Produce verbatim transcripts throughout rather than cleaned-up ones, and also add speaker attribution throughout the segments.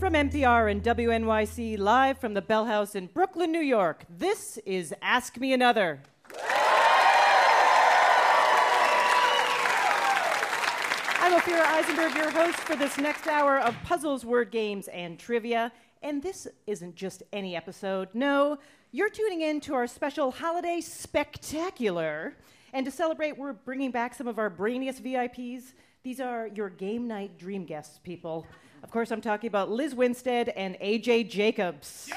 Speaker 1: From N P R and W N Y C, live from the Bell House in Brooklyn, New York, this is Ask Me Another. I'm Ophira Eisenberg, your host for this next hour of puzzles, word games, and trivia. And this isn't just any episode. No, you're tuning in to our special holiday spectacular. And to celebrate, we're bringing back some of our brainiest V I Ps. These are your game night dream guests, people. Of course, I'm talking about Liz Winstead and A J Jacobs.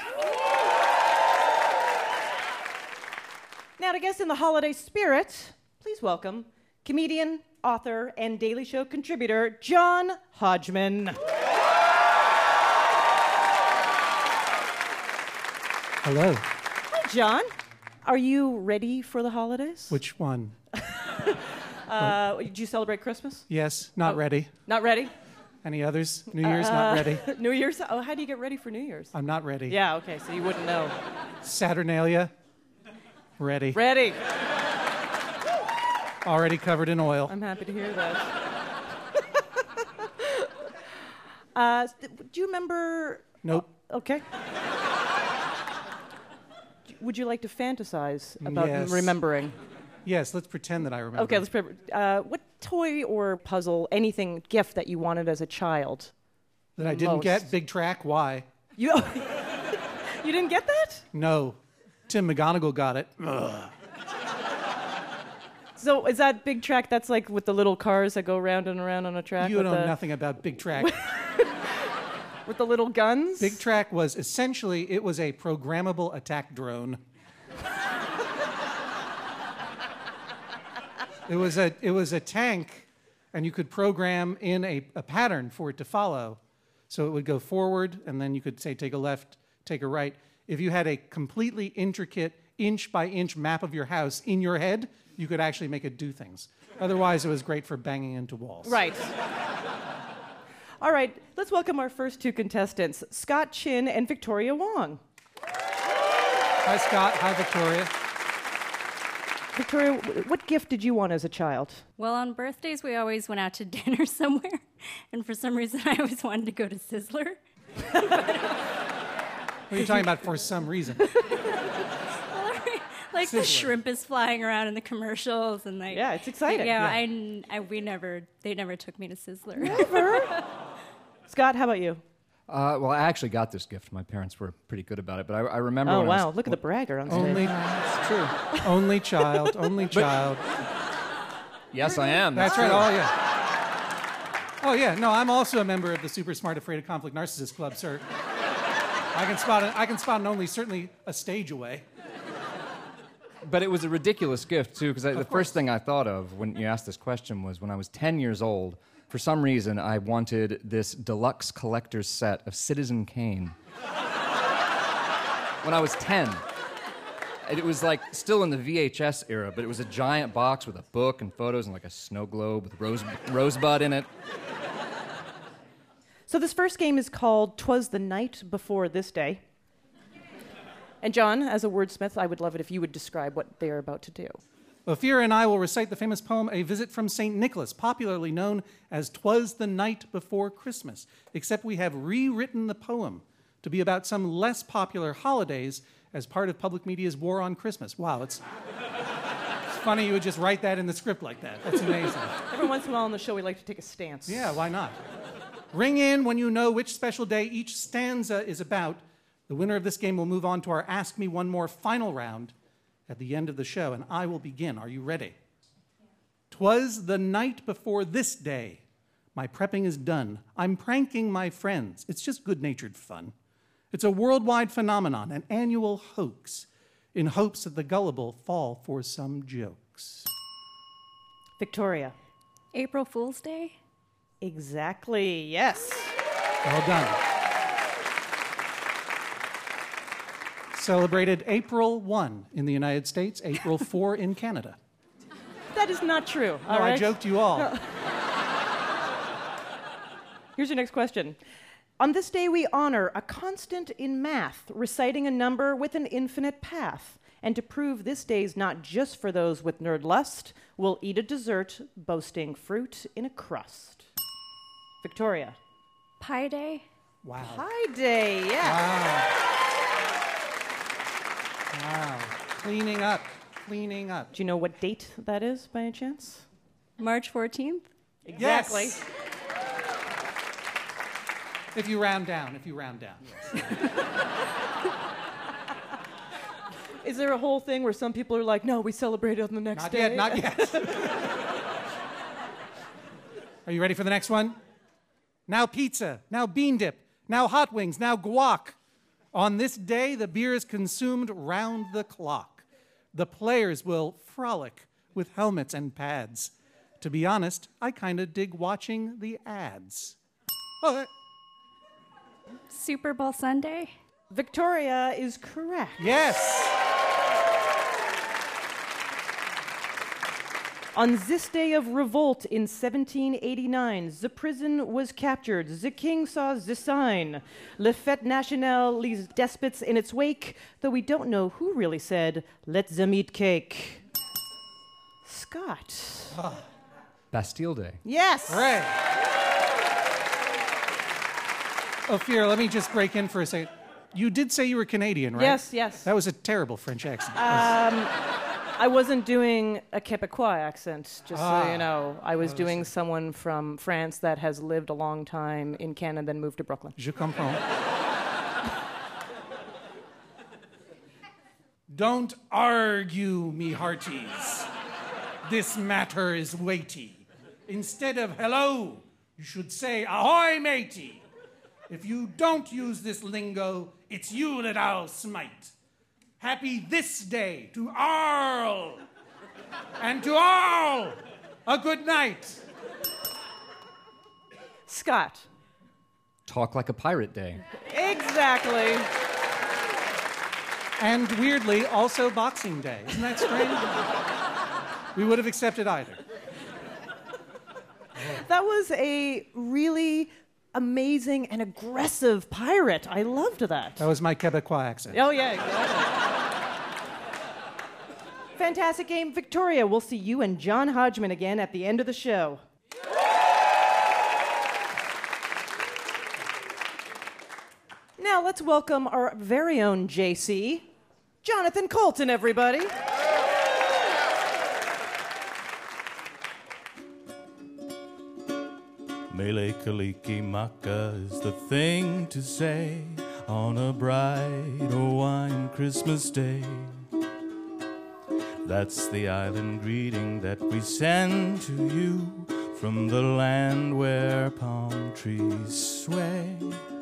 Speaker 1: Now, to guest in the holiday spirit, please welcome comedian, author, and Daily Show contributor, John Hodgman.
Speaker 2: Hello.
Speaker 1: Hi, John. Are you ready for the holidays?
Speaker 2: Which one?
Speaker 1: uh, did you celebrate Christmas?
Speaker 2: Yes, not
Speaker 1: Oh,
Speaker 2: ready.
Speaker 1: Not ready?
Speaker 2: Any others? New Year's,
Speaker 1: Uh,
Speaker 2: not ready.
Speaker 1: New Year's? Oh, how do you get ready for New Year's?
Speaker 2: I'm not ready.
Speaker 1: Yeah, okay, so you wouldn't know.
Speaker 2: Saturnalia, ready.
Speaker 1: Ready.
Speaker 2: Already covered in oil.
Speaker 1: I'm happy to hear that. uh, do you remember...
Speaker 2: Nope.
Speaker 1: Oh, okay. Would you like to fantasize about
Speaker 2: Yes.
Speaker 1: remembering?
Speaker 2: Yes, let's pretend that I remember.
Speaker 1: Okay, let's pretend. Uh, what toy or puzzle, anything, gift that you wanted as a child?
Speaker 2: That I didn't
Speaker 1: most?
Speaker 2: get? Big Track, why?
Speaker 1: You, you didn't get that?
Speaker 2: No. Tim McGonigal got it. Ugh.
Speaker 1: So is that Big Track, that's like with the little cars that go round and around on a track?
Speaker 2: You
Speaker 1: with
Speaker 2: know
Speaker 1: the,
Speaker 2: nothing about Big Track.
Speaker 1: with the little guns?
Speaker 2: Big Track was essentially, it was a programmable attack drone. It was a it was a tank, and you could program in a, a pattern for it to follow. So it would go forward, and then you could say take a left, take a right. If you had a completely intricate inch by inch map of your house in your head, you could actually make it do things. Otherwise, it was great for banging into walls.
Speaker 1: Right. All right, let's welcome our first two contestants, Scott Chin and Victoria Wong.
Speaker 2: Hi, Scott. Hi, Victoria.
Speaker 1: Victoria, what gift did you want as a child?
Speaker 3: Well, on birthdays, we always went out to dinner somewhere. And for some reason, I always wanted to go to Sizzler.
Speaker 2: What are you talking about for some reason?
Speaker 3: Like
Speaker 2: Sizzler.
Speaker 3: the shrimp is flying around in the commercials. And like,
Speaker 1: Yeah, it's exciting.
Speaker 3: Yeah,
Speaker 2: Yeah.
Speaker 3: I, I, we never, they never took me to Sizzler.
Speaker 1: Never. Scott, how about you?
Speaker 4: Uh, well, I actually got this gift. My parents were pretty good about it, but I, I remember.
Speaker 1: Oh,
Speaker 4: when I
Speaker 1: wow,
Speaker 4: was,
Speaker 1: look at the bragger on stage.
Speaker 2: Only,
Speaker 4: It's true.
Speaker 2: only child, only child.
Speaker 4: Yes, I am.
Speaker 2: That's right.
Speaker 4: true.
Speaker 2: Oh, yeah. Oh, yeah. No, I'm also a member of the Super Smart Afraid of Conflict Narcissist Club, sir. I can spot an, I can spot an only certainly a stage away.
Speaker 4: But it was a ridiculous gift too, because the
Speaker 2: course.
Speaker 4: first thing I thought of when you asked this question was when I was ten years old. For some reason, I wanted this deluxe collector's set of Citizen Kane. When I was ten. It was like still in the V H S era, but it was a giant box with a book and photos and like a snow globe with rose, rosebud in it.
Speaker 1: So this first game is called 'Twas the Night Before This Day. And John, as a wordsmith, I would love it if you would describe what they're about to do.
Speaker 2: Ophira and I will recite the famous poem A Visit from Saint Nicholas, popularly known as 'Twas the Night Before Christmas, except we have rewritten the poem to be about some less popular holidays as part of public media's war on Christmas. Wow, it's, it's funny you would just write that in the script like that. That's amazing.
Speaker 1: Every once in a while on the show, we like to take a stance.
Speaker 2: Yeah, why not? Ring in when you know which special day each stanza is about. The winner of this game will move on to our Ask Me One More final round at the end of the show, and I will begin. Are you ready? 'Twas the night before this day. My prepping is done. I'm pranking my friends. It's just good-natured fun. It's a worldwide phenomenon, an annual hoax, in hopes that the gullible fall for some jokes.
Speaker 1: Victoria.
Speaker 3: April Fool's Day?
Speaker 1: Exactly, yes.
Speaker 2: Well done. Celebrated April first in the United States, April fourth in Canada.
Speaker 1: That is not true.
Speaker 2: No,
Speaker 1: all right?
Speaker 2: I joked you all.
Speaker 1: Here's your next question. On this day, we honor a constant in math, reciting a number with an infinite path. And to prove this day's not just for those with nerd lust, we'll eat a dessert boasting fruit in a crust. Victoria.
Speaker 3: Pi Day?
Speaker 2: Wow.
Speaker 1: Pi Day, yeah.
Speaker 2: Wow. Wow. Cleaning up. Cleaning up.
Speaker 1: Do you know what date that is, by any chance?
Speaker 3: March fourteenth?
Speaker 1: Exactly.
Speaker 2: Yes. If you round down, if you round down. Yes.
Speaker 1: Is there a whole thing where some people are like, no, we celebrate it on the next
Speaker 2: Not
Speaker 1: day?
Speaker 2: yet, not yet. Are you ready for the next one? Now pizza, now bean dip, now hot wings, now guac. On this day, the beer is consumed round the clock. The players will frolic with helmets and pads. To be honest, I kind of dig watching the ads. Oh, that-
Speaker 3: Super Bowl Sunday?
Speaker 1: Victoria is correct.
Speaker 2: yes.
Speaker 1: On this day of revolt in seventeen eighty-nine, the prison was captured. The king saw the sign. Le Fête Nationale leaves despots in its wake, though we don't know who really said, let them eat cake. Scott.
Speaker 4: Bastille Day.
Speaker 1: Yes.
Speaker 2: Hooray. Ophir, let me just break in for a second. You did say you were Canadian, right?
Speaker 1: Yes, yes.
Speaker 2: That was a terrible French accent.
Speaker 1: I wasn't doing a Quebecois accent, just
Speaker 2: Ah.
Speaker 1: so you know. I was doing someone from France that has lived a long time in Canada, then moved to Brooklyn.
Speaker 2: Je comprends. Don't argue, me hearties. This matter is weighty. Instead of hello, you should say ahoy, matey. If you don't use this lingo, it's you that I'll smite. Happy this day to all, and to all a good night.
Speaker 1: Scott.
Speaker 4: Talk Like a Pirate Day.
Speaker 1: Exactly.
Speaker 2: And weirdly, also Boxing Day. Isn't that strange? We would have accepted either.
Speaker 1: That was a really amazing and aggressive pirate. I loved that.
Speaker 2: That was my Quebecois accent.
Speaker 1: Oh, yeah, exactly. Fantastic game, Victoria. We'll see you and John Hodgman again at the end of the show. Now let's welcome our very own J C, Jonathan Colton, everybody.
Speaker 5: Mele Kaliki Maka is the thing to say on a bright Hawaiian Christmas day. That's the island greeting that we send to you from the land where palm trees sway.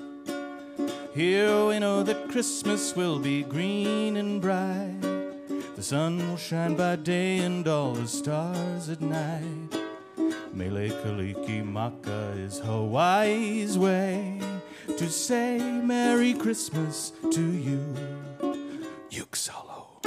Speaker 5: Here we know that Christmas will be green and bright. The sun will shine by day and all the stars at night. Mele Kaliki Maka is Hawaii's way to say Merry Christmas to you. Yuksalo.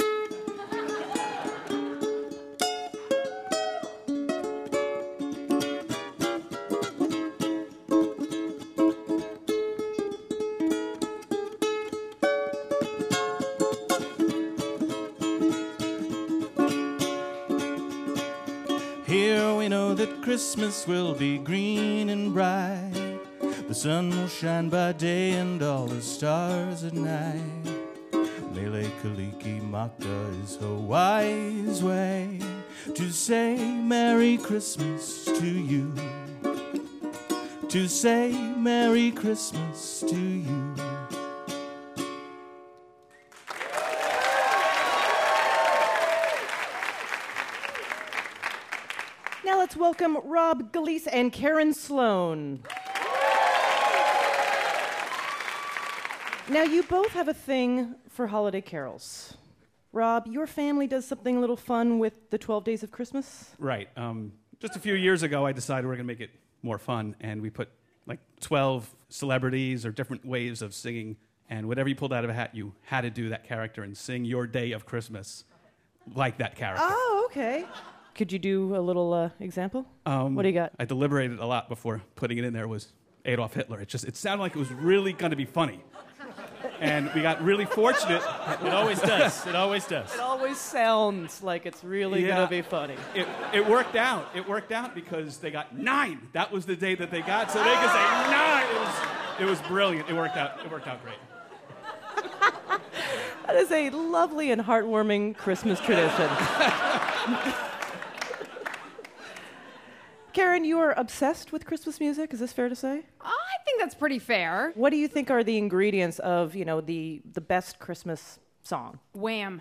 Speaker 5: Here we know that Christmas will be green and bright. The sun will shine by day and all the stars at night. Mele Kaliki Maka is Hawaii's way to say Merry Christmas to you. To say Merry Christmas to you.
Speaker 1: Now let's welcome Rob Galeese and Karen Sloan. Now, you both have a thing for holiday carols. Rob, your family does something a little fun with the twelve Days of Christmas?
Speaker 6: Right. Um, just a few years ago, I decided we're going to make it more fun, and we put like twelve celebrities or different ways of singing, and whatever you pulled out of a hat, you had to do that character and sing your day of Christmas like that character.
Speaker 1: Oh, okay. Could you do a little uh, example?
Speaker 6: Um,
Speaker 1: what do you got?
Speaker 6: I deliberated a lot before putting it in there. Was Adolf Hitler. It just it sounded like it was really going to be funny. And we got really fortunate.
Speaker 5: It always does. It always does.
Speaker 1: It always sounds like it's really
Speaker 6: Yeah.
Speaker 1: going to be funny.
Speaker 6: It, it worked out. It worked out because they got nine. That was the day that they got, so they could say nine. It was, it was brilliant. It worked out. It worked out great.
Speaker 1: That is a lovely and heartwarming Christmas tradition. Karen, you are obsessed with Christmas music. Is this fair to say?
Speaker 7: I think that's pretty fair.
Speaker 1: What do you think are the ingredients of, you know, the, the best Christmas song?
Speaker 7: Wham.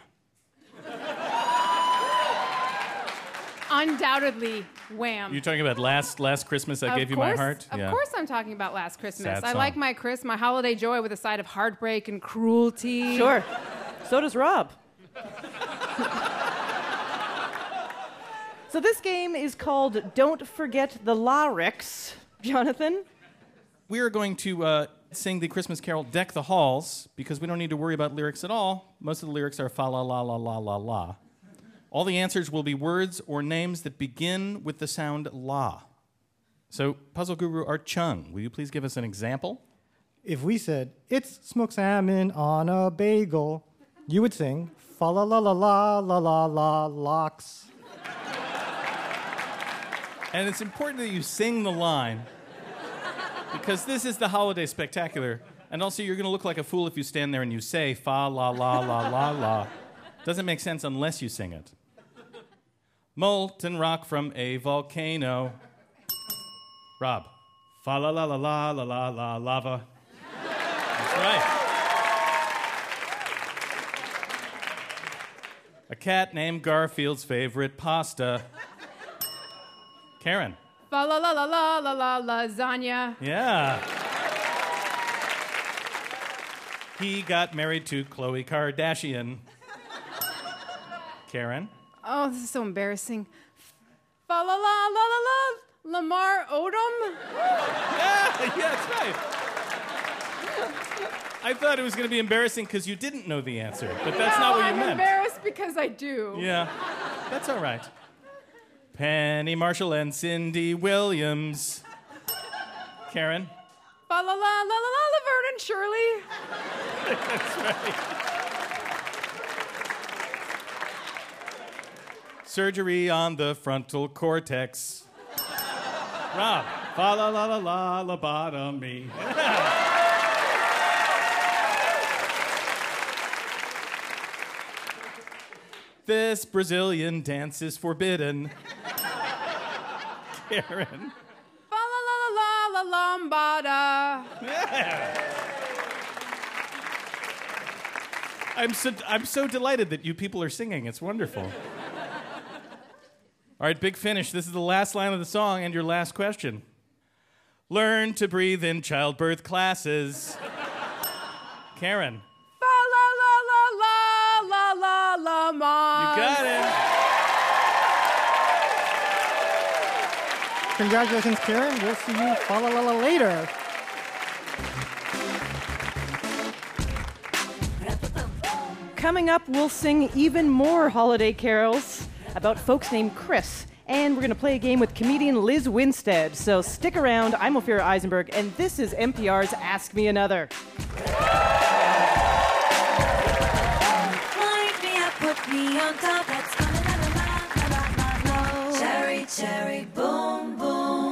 Speaker 7: Undoubtedly, Wham.
Speaker 5: You're talking about last last Christmas I
Speaker 7: Of
Speaker 5: gave you
Speaker 7: course-
Speaker 5: my heart?
Speaker 7: Of
Speaker 5: Yeah.
Speaker 7: course I'm talking about Last Christmas.
Speaker 5: Sad
Speaker 7: I
Speaker 5: song.
Speaker 7: like my Chris, my holiday joy with a side of heartbreak and cruelty.
Speaker 1: Sure. So does Rob. So this game is called Don't Forget the Lyrics. Jonathan?
Speaker 5: We are going to uh, sing the Christmas carol Deck the Halls because we don't need to worry about lyrics at all. Most of the lyrics are fa la la la la la la. All the answers will be words or names that begin with the sound la. So, Puzzle Guru Art Chung, will you please give us an example?
Speaker 8: If we said, it's smoked salmon on a bagel, you would sing, fa la la la la la la la locks.
Speaker 5: And it's important that you sing the line because this is the holiday spectacular. And also, you're going to look like a fool if you stand there and you say fa la la la la la. Doesn't make sense unless you sing it. Molten rock from a volcano. Rob.
Speaker 6: Fa la la la la la la la lava.
Speaker 5: That's right. A cat named Garfield's favorite pasta. Karen.
Speaker 7: Fa la la la la la la lasagna.
Speaker 5: Yeah. He got married to Khloe Kardashian. Karen.
Speaker 7: Oh, this is so embarrassing. Fa la la la la la Lamar Odom.
Speaker 5: Yeah, yeah, that's right. I thought it was going to be embarrassing because you didn't know the answer, but that's
Speaker 7: no,
Speaker 5: not what you
Speaker 7: I'm
Speaker 5: meant.
Speaker 7: embarrassed because I do.
Speaker 5: Yeah, that's all right. Penny Marshall and Cindy Williams. Karen.
Speaker 7: Fa la la la la la Laverne and Shirley.
Speaker 5: That's right. Surgery on the frontal cortex. Rob.
Speaker 6: Fa la la la la lobotomy.
Speaker 5: This Brazilian dance is forbidden. Karen.
Speaker 7: Fa la la la la la lambada.
Speaker 5: I'm so, I'm so delighted that you people are singing. It's wonderful. All right, big finish. This is the last line of the song and your last question. Learn to breathe in childbirth classes. Karen.
Speaker 7: Fa la la la la la la la mom.
Speaker 5: You got it.
Speaker 8: Congratulations, Karen. We'll see you fa la la la later.
Speaker 1: Coming up, we'll sing even more holiday carols about folks named Chris. And we're going to play a game with comedian Liz Winstead. So stick around. I'm Ophira Eisenberg, and this is N P R's Ask Me Another.
Speaker 9: Wind me up, put me on top. That's la-la-la-la-la-la-la. Cherry, cherry, boom, boom.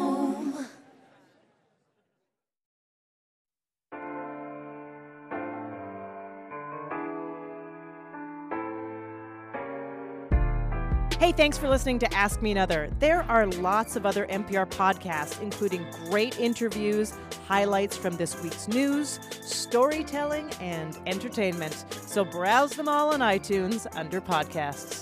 Speaker 1: Hey, thanks for listening to Ask Me Another. There are lots of other N P R podcasts, including great interviews, highlights from this week's news, storytelling, and entertainment. So browse them all on iTunes under podcasts.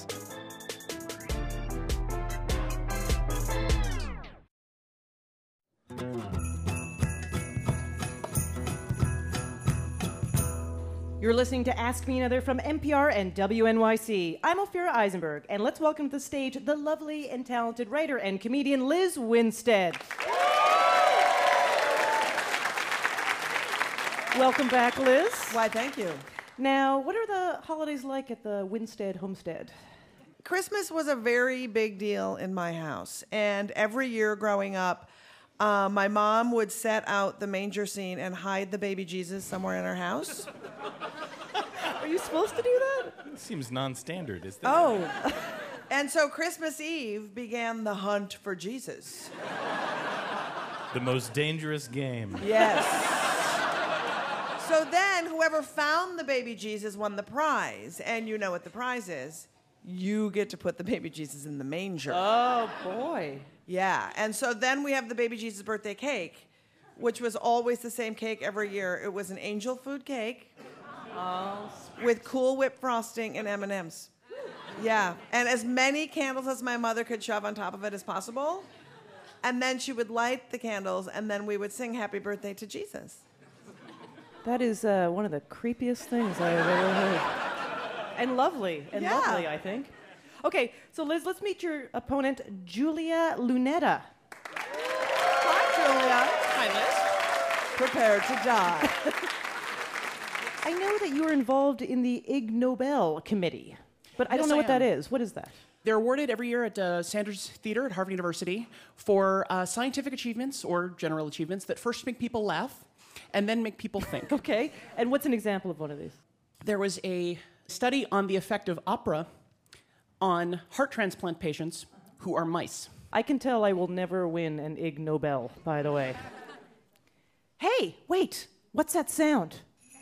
Speaker 1: You're listening to Ask Me Another from N P R and W N Y C. I'm Ophira Eisenberg, and let's welcome to the stage the lovely and talented writer and comedian Liz Winstead. Welcome back, Liz.
Speaker 10: Why, thank you.
Speaker 1: Now, what are the holidays like at the Winstead homestead?
Speaker 10: Christmas was a very big deal in my house. And every year growing up, Uh, my mom would set out the manger scene and hide the baby Jesus somewhere in our house.
Speaker 1: Are you supposed to do that?
Speaker 5: It seems non-standard, is that?
Speaker 10: Oh. And so Christmas Eve began the hunt for Jesus.
Speaker 5: The most dangerous game.
Speaker 10: Yes. So then whoever found the baby Jesus won the prize. And you know what the prize is. You get to put the baby Jesus in the manger.
Speaker 1: Oh, boy.
Speaker 10: Yeah. And so then we have the baby Jesus birthday cake, which was always the same cake every year. It was an angel food cake
Speaker 1: Oh,
Speaker 10: with Cool Whip frosting and M and M's. Yeah. And as many candles as my mother could shove on top of it as possible. And then she would light the candles, and then we would sing Happy Birthday to Jesus.
Speaker 1: that is uh, one of the creepiest things I've ever heard. And lovely, and
Speaker 10: Yeah.
Speaker 1: lovely, I think. Okay, so Liz, let's meet your opponent, Julia Lunetta.
Speaker 10: Hi, Julia.
Speaker 11: Hi, Liz.
Speaker 10: Prepared to die.
Speaker 1: I know that you were involved in the Ig Nobel Committee, but I
Speaker 11: Yes,
Speaker 1: don't know
Speaker 11: I
Speaker 1: what that
Speaker 11: am.
Speaker 1: is. What is that?
Speaker 11: They're awarded every year at uh, Sanders Theater at Harvard University for uh, scientific achievements or general achievements that first make people laugh and then make people think.
Speaker 1: Okay, and what's an example of one of these?
Speaker 11: There was a study on the effect of opera on heart transplant patients who are mice.
Speaker 1: I can tell I will never win an Ig Nobel, by the way. Hey, wait, what's that sound?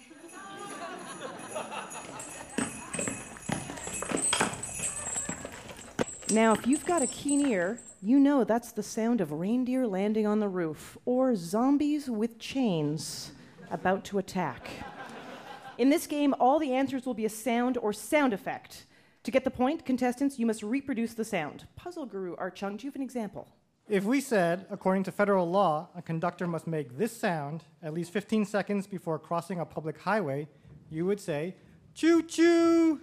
Speaker 1: Now, if you've got a keen ear, you know that's the sound of reindeer landing on the roof or zombies with chains about to attack. In this game, all the answers will be a sound or sound effect. To get the point, contestants, you must reproduce the sound. Puzzle guru Art Chung, do you have an example?
Speaker 8: If we said, according to federal law, a conductor must make this sound at least fifteen seconds before crossing a public highway, you would say, choo choo.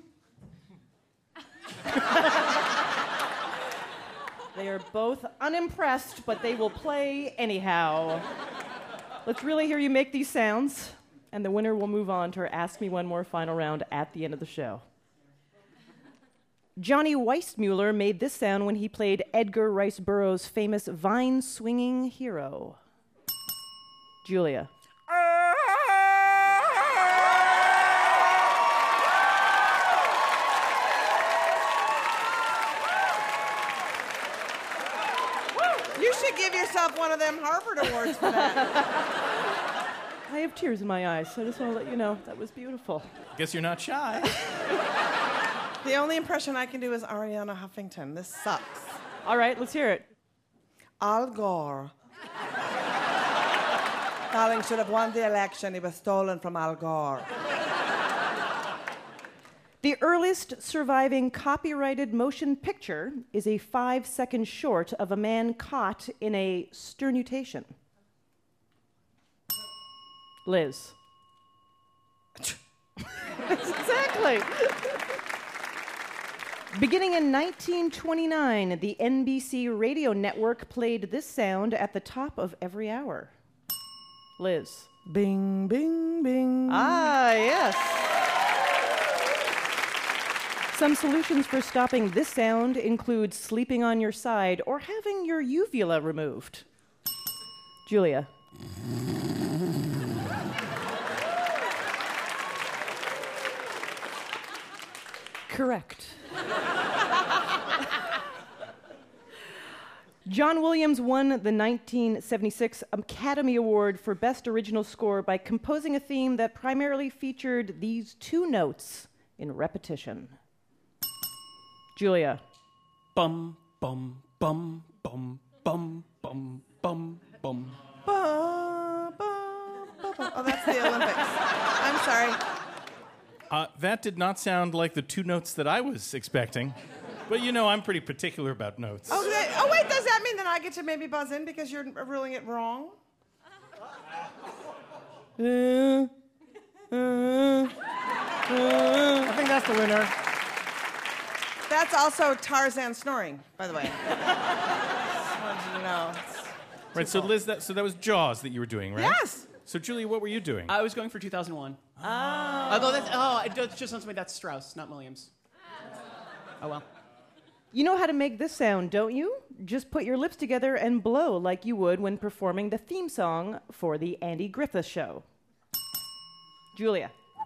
Speaker 1: They are both unimpressed, but they will play anyhow. Let's really hear you make these sounds, and the winner will move on to our Ask Me One More final round at the end of the show. Johnny Weissmuller made this sound when he played Edgar Rice Burroughs' famous vine-swinging hero. Julia.
Speaker 10: You should give yourself one of them Harvard Awards for that.
Speaker 1: I have tears in my eyes, so I just want to let you know that was beautiful.
Speaker 5: Guess you're not shy.
Speaker 10: The only impression I can do is Ariana Huffington. This sucks.
Speaker 1: All right, let's hear it.
Speaker 10: Al Gore. Darling should have won the election. He was stolen from Al Gore.
Speaker 1: The earliest surviving copyrighted motion picture is a five-second short of a man caught in a sternutation. Liz. Exactly. Beginning in nineteen twenty-nine, the N B C radio network played this sound at the top of every hour. Liz.
Speaker 10: Bing, bing, bing.
Speaker 1: Ah, yes. Some solutions for stopping this sound include sleeping on your side or having your uvula removed. Julia. Correct. John Williams won the nineteen seventy-six Academy Award for Best Original Score by composing a theme that primarily featured these two notes in repetition. Julia.
Speaker 11: Bum, bum, bum, bum, bum, bum, bum, bum.
Speaker 10: Ba, ba, ba, ba. Oh, that's the Olympics. I'm sorry.
Speaker 5: Uh, that did not sound like the two notes that I was expecting. But you know, I'm pretty particular about notes.
Speaker 10: Oh, that, oh, wait, does that mean that I get to maybe buzz in because you're ruling it wrong?
Speaker 8: Uh, uh, uh. I think that's the winner.
Speaker 10: That's also Tarzan snoring, by the way. Just wanted you to know.
Speaker 5: Right, so Liz, that, so that was Jaws that you were doing, right?
Speaker 10: Yes.
Speaker 5: So Julie, what were you doing?
Speaker 11: I was going for two thousand one.
Speaker 1: Oh.
Speaker 11: Although that's, oh, it does- just sounds to me that's Strauss, not Williams. Oh, well.
Speaker 1: You know how to make this sound, don't you? Just put your lips together and blow like you would when performing the theme song for the Andy Griffith Show. Julia.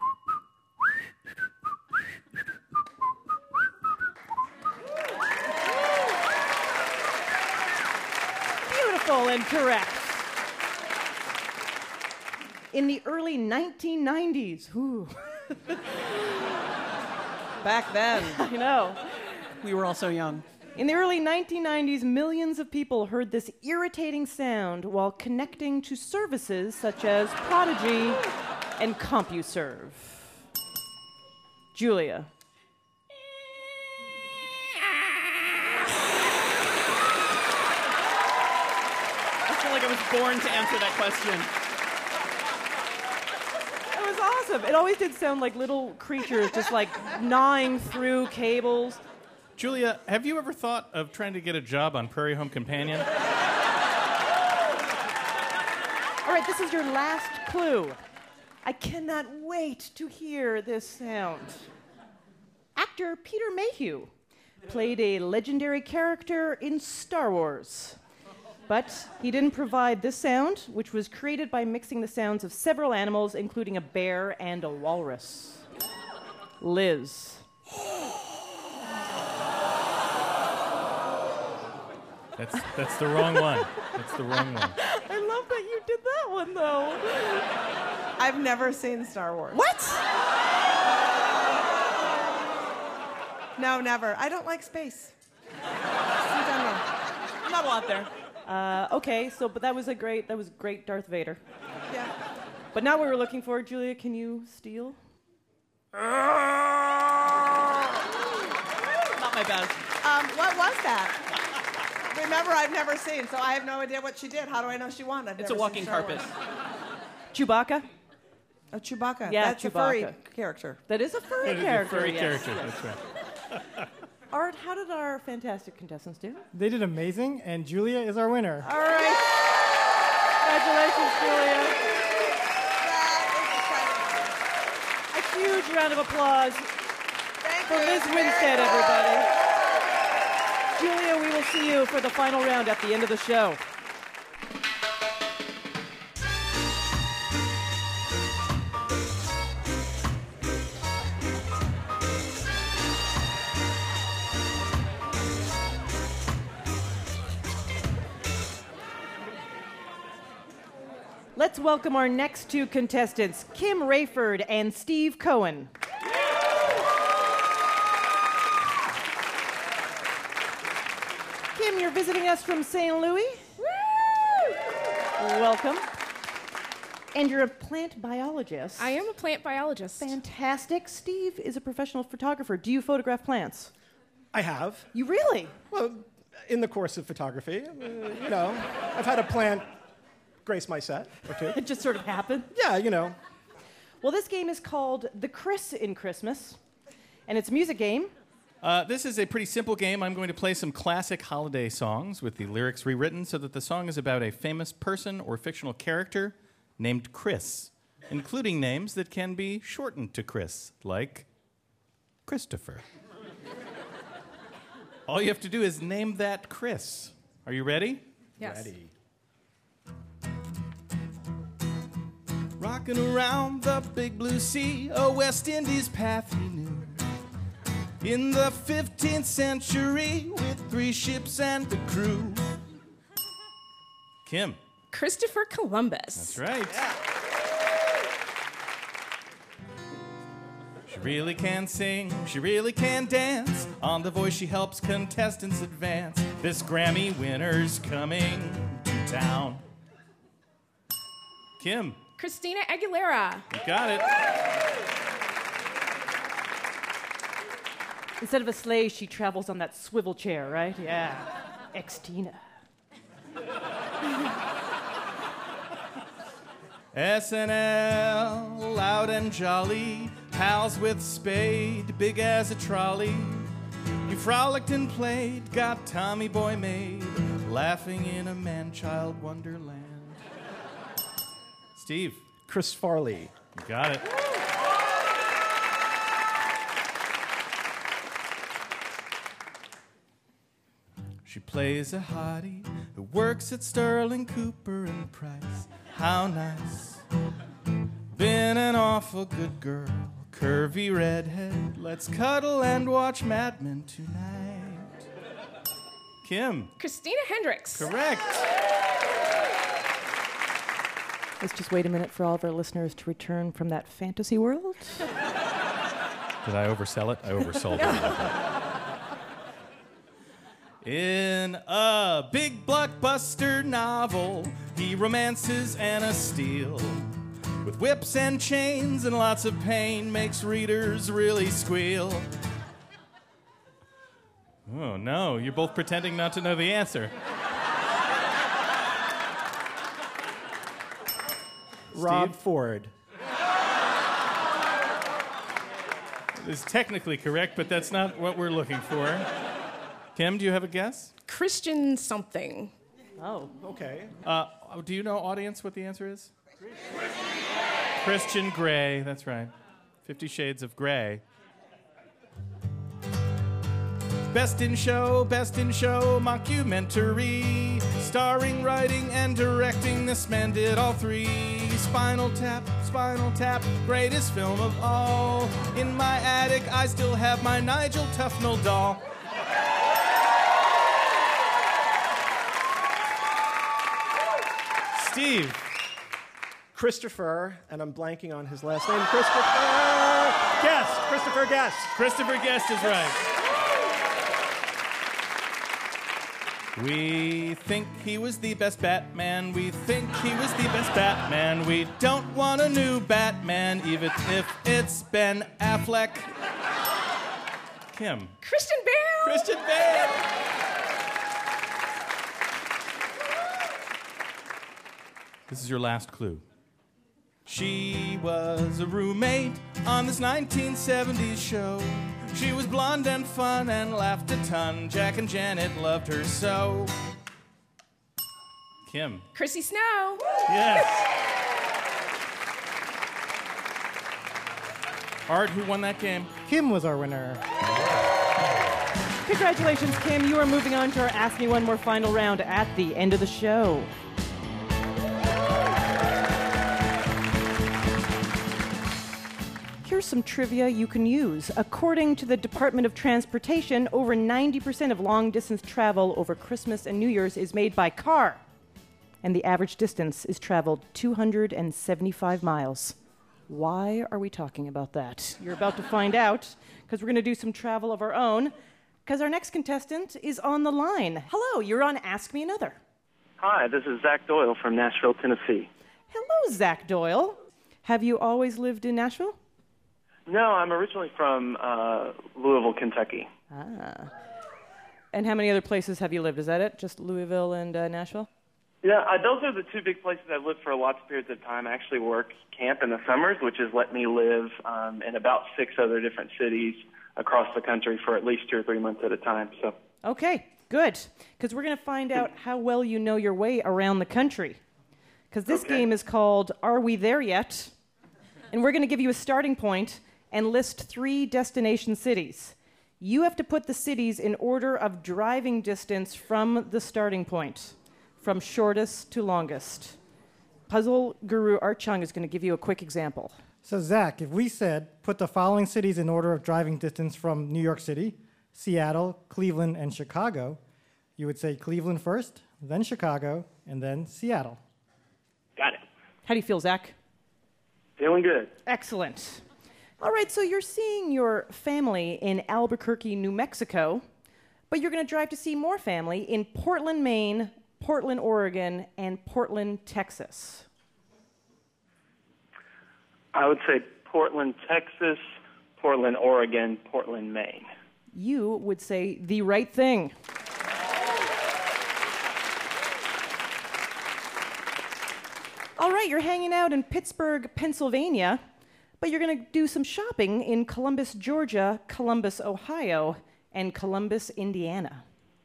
Speaker 1: Beautiful and correct. In the early nineteen nineties, whoo.
Speaker 10: Back then.
Speaker 1: I know.
Speaker 11: We were all so young.
Speaker 1: In the early nineteen nineties, millions of people heard this irritating sound while connecting to services such as Prodigy and CompuServe. Julia.
Speaker 11: I feel like I was born to answer that question.
Speaker 1: It was awesome. It always did sound like little creatures just like gnawing through cables.
Speaker 12: Julia, have you ever thought of trying to get a job on Prairie Home Companion?
Speaker 1: All right, this is your last clue. I cannot wait to hear this sound. Actor Peter Mayhew played a legendary character in Star Wars. But he didn't provide this sound, which was created by mixing the sounds of several animals, including a bear and a walrus. Liz.
Speaker 12: That's that's the wrong one. That's the wrong one.
Speaker 1: I love that you did that one, though.
Speaker 10: I've never seen Star Wars.
Speaker 1: What?
Speaker 10: No, never. I don't like space. Just in general.
Speaker 11: Not a lot there.
Speaker 1: Uh, okay, so but that was a great that was great Darth Vader.
Speaker 10: Yeah.
Speaker 1: But not what we were looking for. Julia, can you steal?
Speaker 11: Not my best.
Speaker 10: Um, what was that? Remember, I've never seen, so I have no idea what she did. How do I know she won? I've
Speaker 11: It's
Speaker 10: never
Speaker 11: a walking
Speaker 10: seen Star
Speaker 11: carpet.
Speaker 10: Wars.
Speaker 1: Chewbacca?
Speaker 10: A Chewbacca.
Speaker 1: Yeah,
Speaker 10: That's
Speaker 1: Chewbacca.
Speaker 10: a furry character.
Speaker 1: That is a furry
Speaker 12: That is a
Speaker 1: character.
Speaker 12: furry
Speaker 1: yes,
Speaker 12: character,
Speaker 1: yes.
Speaker 12: that's right.
Speaker 1: Art, how did our fantastic contestants do?
Speaker 8: They did amazing, and Julia is our winner.
Speaker 1: All right. Congratulations, Julia. A huge round of applause
Speaker 10: Thank
Speaker 1: for
Speaker 10: you.
Speaker 1: Liz Winstead, everybody. Julia, we will see you for the final round at the end of the show. Let's welcome our next two contestants, Kim Rayford and Steve Cohen. Kim, you're visiting us from Saint Louis. Welcome. And you're a plant biologist.
Speaker 7: I am a plant biologist.
Speaker 1: Fantastic. Steve is a professional photographer. Do you photograph plants?
Speaker 13: I have.
Speaker 1: You really?
Speaker 13: Well, in the course of photography, uh, you know, I've had a plant grace my set or two.
Speaker 1: It just sort of happened?
Speaker 13: Yeah, you know.
Speaker 1: Well, this game is called The Chris in Christmas, and it's a music game.
Speaker 12: Uh, this is a pretty simple game. I'm going to play some classic holiday songs with the lyrics rewritten so that the song is about a famous person or fictional character named Chris, including names that can be shortened to Chris, like Christopher. All you have to do is name that Chris. Are you ready?
Speaker 7: Yes.
Speaker 13: Ready.
Speaker 5: Rocking around the big blue sea, a West Indies path he knew. In the fifteenth century, with three ships and a crew.
Speaker 12: Kim.
Speaker 7: Christopher Columbus.
Speaker 12: That's right.
Speaker 5: She really can sing, she really can dance. On The Voice, she helps contestants advance. This Grammy winner's coming to town.
Speaker 12: Kim.
Speaker 7: Christina Aguilera.
Speaker 12: You got it.
Speaker 1: Instead of a sleigh, she travels on that swivel chair, right? Yeah. Ex-Tina.
Speaker 5: S N L, loud and jolly, pals with spade, big as a trolley. You frolicked and played, got Tommy Boy made, laughing in a man-child wonderland.
Speaker 12: Steve.
Speaker 13: Chris Farley.
Speaker 12: You got it. She plays a hottie who works at Sterling, Cooper, and Price. How nice. Been an awful good girl, curvy redhead. Let's cuddle and watch Mad Men tonight. Kim.
Speaker 14: Christina Hendricks.
Speaker 12: Correct.
Speaker 1: Let's just wait a minute for all of our listeners to return from that fantasy world.
Speaker 12: Did I oversell it? I oversold it. In a big blockbuster novel, he romances Anna Steele. With whips and chains and lots of pain, makes readers really squeal. Oh no, you're both pretending not to know the answer.
Speaker 13: Rob
Speaker 12: Steve?
Speaker 13: Ford.
Speaker 12: It is technically correct, but that's not what we're looking for. Kim, do you have a guess?
Speaker 14: Christian something.
Speaker 1: Oh.
Speaker 13: Okay.
Speaker 12: Uh, do you know, audience, what the answer is? Christian Grey, that's right. Fifty Shades of Grey. Best in Show, Best in Show mockumentary. Starring, writing, and directing, this man did all three. Spinal Tap, Spinal Tap, greatest film of all. In my attic, I still have my Nigel Tufnell doll. Steve.
Speaker 13: Christopher, and I'm blanking on his last name. Christopher Guest. Christopher Guest.
Speaker 12: Christopher Guest is right. We think he was the best Batman. We think he was the best Batman. We don't want a new Batman, even if it's Ben Affleck. Kim.
Speaker 14: Christian Bale.
Speaker 12: Christian Bale. This is your last clue. She was a roommate on this nineteen seventies show. She was blonde and fun and laughed a ton. Jack and Janet loved her so. Kim.
Speaker 14: Chrissy Snow.
Speaker 12: Yes. Art, who won that game?
Speaker 8: Kim was our winner.
Speaker 1: Congratulations, Kim. You are moving on to our Ask Me One More final round at the end of the show. Here's some trivia you can use. According to the Department of Transportation, over ninety percent of long-distance travel over Christmas and New Year's is made by car. And the average distance is traveled two hundred seventy-five miles. Why are we talking about that? You're about to find out, because we're going to do some travel of our own, because our next contestant is on the line. Hello, you're on Ask Me Another.
Speaker 15: Hi, this is Zach Doyle from Nashville, Tennessee.
Speaker 1: Hello, Zach Doyle. Have you always lived in Nashville?
Speaker 15: No, I'm originally from uh, Louisville, Kentucky.
Speaker 1: Ah. And how many other places have you lived? Is that it? Just Louisville and uh, Nashville?
Speaker 15: Yeah, uh, those are the two big places I've lived for lots of periods of time. I actually work camp in the summers, which has let me live um, in about six other different cities across the country for at least two or three months at a time. So.
Speaker 1: Okay, good. Because we're going to find out how well you know your way around the country. Because this
Speaker 15: okay.
Speaker 1: game is called Are We There Yet? And we're going to give you a starting point and list three destination cities. You have to put the cities in order of driving distance from the starting point, from shortest to longest. Puzzle guru Art Chung is going to give you a quick example.
Speaker 8: So, Zach, if we said put the following cities in order of driving distance from New York City, Seattle, Cleveland, and Chicago, you would say Cleveland first, then Chicago, and then Seattle.
Speaker 15: Got it.
Speaker 1: How do you feel, Zach?
Speaker 15: Feeling good.
Speaker 1: Excellent. All right, so you're seeing your family in Albuquerque, New Mexico, but you're going to drive to see more family in Portland, Maine, Portland, Oregon, and Portland, Texas.
Speaker 15: I would say Portland, Texas, Portland, Oregon, Portland, Maine.
Speaker 1: You would say the right thing. All right, you're hanging out in Pittsburgh, Pennsylvania, but you're going to do some shopping in Columbus, Georgia, Columbus, Ohio, and Columbus, Indiana.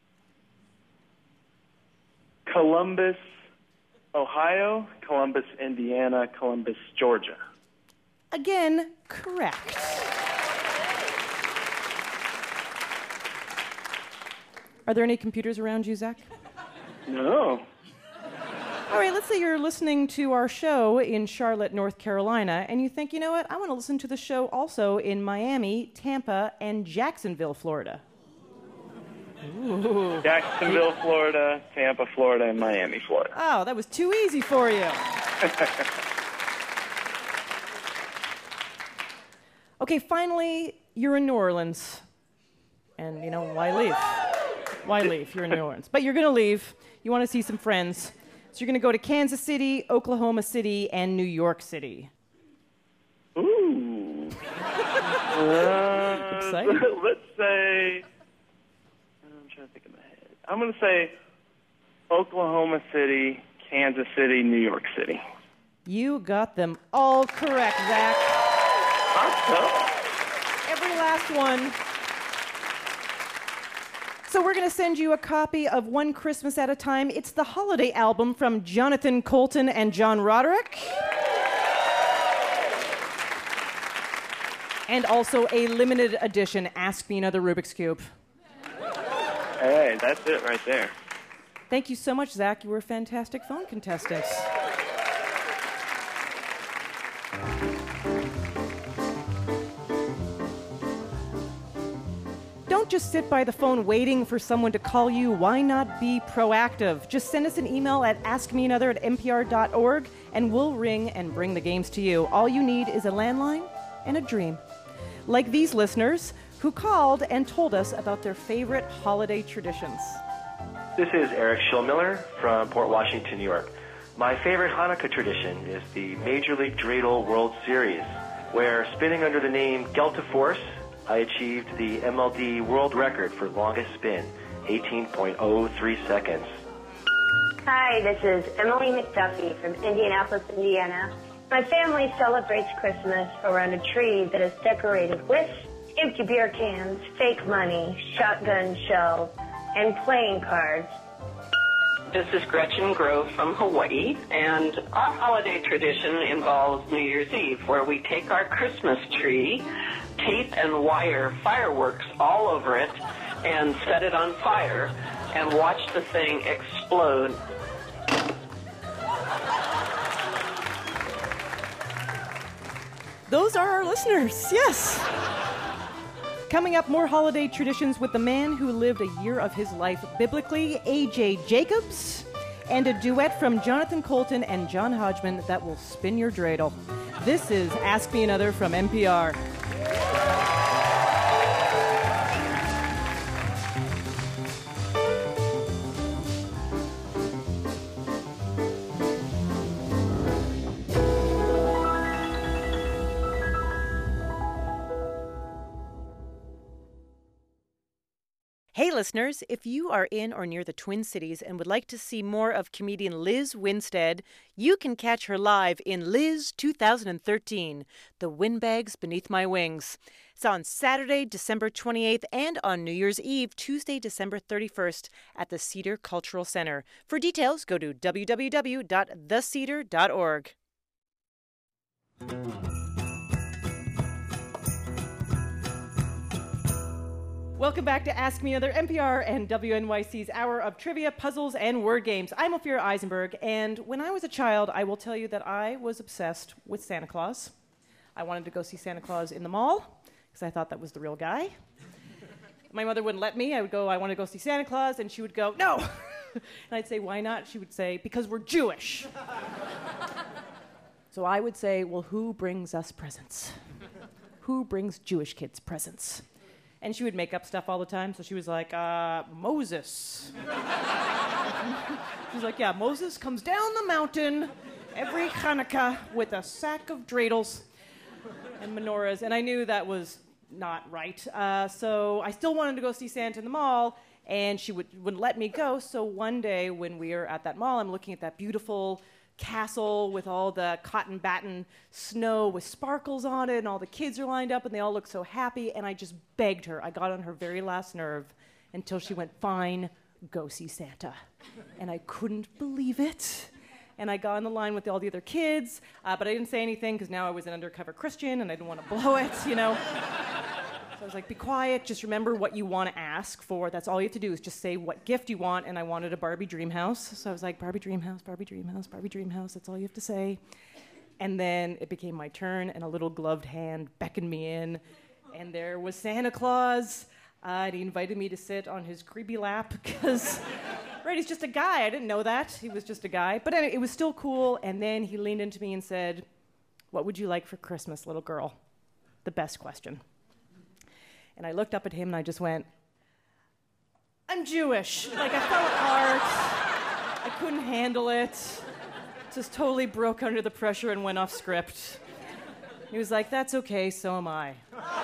Speaker 15: Columbus, Ohio, Columbus, Indiana, Columbus, Georgia.
Speaker 1: Again, correct. Are there any computers around you, Zach?
Speaker 15: No.
Speaker 1: All right, let's say you're listening to our show in Charlotte, North Carolina, and you think, you know what, I want to listen to the show also in Miami, Tampa, and Jacksonville, Florida. Ooh.
Speaker 15: Jacksonville, Florida, Tampa, Florida, and Miami, Florida.
Speaker 1: Oh, that was too easy for you. Okay, finally, you're in New Orleans. And, you know, why leave? Why leave? You're in New Orleans. But you're going to leave. You want to see some friends. So you're going to go to Kansas City, Oklahoma City, and New York City.
Speaker 15: Ooh. uh,
Speaker 1: Exciting.
Speaker 15: Let's say, I'm trying to think in my head. I'm going to say Oklahoma City, Kansas City, New York City.
Speaker 1: You got them all correct, Zach.
Speaker 15: Awesome.
Speaker 1: Every last one. So we're going to send you a copy of One Christmas at a Time. It's the holiday album from Jonathan Coulton and John Roderick. And also a limited edition Ask Me Another Rubik's Cube.
Speaker 15: Hey, that's it right there.
Speaker 1: Thank you so much, Zach. You were fantastic phone contestants. Don't just sit by the phone waiting for someone to call you. Why not be proactive? Just send us an email at ask me another at n p r dot org, and we'll ring and bring the games to you. All you need is a landline and a dream. Like these listeners who called and told us about their favorite holiday traditions.
Speaker 16: This is Eric Schillmiller from Port Washington, New York. My favorite Hanukkah tradition is the Major League Dreidel World Series, where spinning under the name Gelta Force, I achieved the M L D world record for longest spin, eighteen point oh three seconds.
Speaker 17: Hi, this is Emily McDuffie from Indianapolis, Indiana. My family celebrates Christmas around a tree that is decorated with empty beer cans, fake money, shotgun shells, and playing cards.
Speaker 18: This is Gretchen Grove from Hawaii, and our holiday tradition involves New Year's Eve, where we take our Christmas tree, tape and wire fireworks all over it, and set it on fire, and watch the thing explode.
Speaker 1: Those are our listeners, yes. Coming up, more holiday traditions with the man who lived a year of his life biblically, A J Jacobs, and a duet from Jonathan Coulton and John Hodgman that will spin your dreidel. This is Ask Me Another from N P R. Hey listeners, if you are in or near the Twin Cities and would like to see more of comedian Liz Winstead, you can catch her live in Liz two thousand thirteen, The Windbags Beneath My Wings. It's on Saturday, December twenty-eighth, and on New Year's Eve, Tuesday, December thirty-first, at the Cedar Cultural Center. For details, go to w w w dot the cedar dot org. Welcome back to Ask Me Another, N P R and W N Y C's hour of trivia, puzzles, and word games. I'm Ophira Eisenberg, and when I was a child, I will tell you that I was obsessed with Santa Claus. I wanted to go see Santa Claus in the mall, because I thought that was the real guy. My mother wouldn't let me. I would go, I want to go see Santa Claus, and she would go, no! And I'd say, why not? She would say, because we're Jewish. So I would say, well, who brings us presents? Who brings Jewish kids presents? And she would make up stuff all the time, so she was like, uh, Moses. She was like, yeah, Moses comes down the mountain every Hanukkah with a sack of dreidels and menorahs, and I knew that was not right. Uh, so I still wanted to go see Santa in the mall, and she would, wouldn't let me go, so one day when we were at that mall, I'm looking at that beautiful castle with all the cotton batten snow with sparkles on it, and all the kids are lined up and they all look so happy, and I just begged her. I got on her very last nerve until she went, fine, go see Santa. And I couldn't believe it. And I got on the line with all the other kids, uh, but I didn't say anything because now I was an undercover Christian and I didn't want to blow it, you know. So I was like, be quiet, just remember what you want to ask for. That's all you have to do is just say what gift you want. And I wanted a Barbie dream house. So I was like, Barbie dream house, Barbie dream house, Barbie dream house. That's all you have to say. And then it became my turn, and a little gloved hand beckoned me in. And there was Santa Claus. Uh, and he invited me to sit on his creepy lap because, right, he's just a guy. I didn't know that. He was just a guy. But anyway, it was still cool. And then he leaned into me and said, what would you like for Christmas, little girl? The best question. And I looked up at him and I just went, I'm Jewish. Like, I fell apart. I couldn't handle it. Just totally broke under the pressure and went off script. He was like, that's okay, so am I.